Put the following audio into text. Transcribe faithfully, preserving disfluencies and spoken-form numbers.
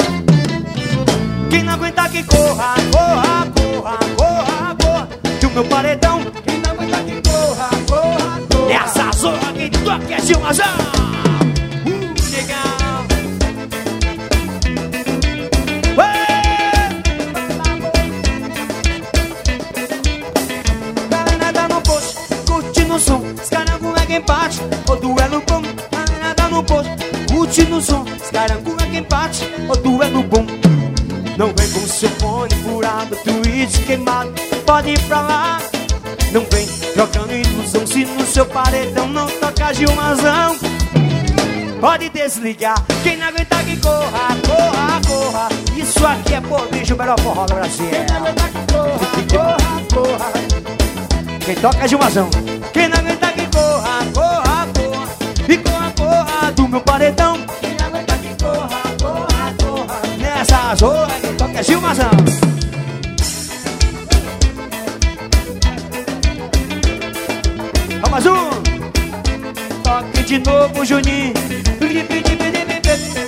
Quem não aguenta que corra, corra, corra, corra, corra do meu paredão. Quem não aguenta que corra, corra, corra. Essa zorra que toca é Gilmazão. Uh, legal. Galera no post, curtindo o som. Escarango é quem bate, o duelo bom. Galera no post, curtindo o som. Escarango é quem bate, o duelo bom. Não vem com seu fone furado, tweet queimado, pode ir pra lá. Não vem trocando ilusão, se no seu paredão não toca Gilmazão. Pode desligar, quem não aguenta que corra, corra, corra. Isso aqui é por bicho, o melhor forró do Brasil. Quem não aguenta que corra, corra, corra. Quem toca é Gilmazão. Quem não aguenta que corra, corra, corra. E corra, corra do meu paredão. Quem não aguenta que corra, corra, corra. Nessa zorra quem toca é Gilmazão. Vamos mais um. Toque de novo, Juninho.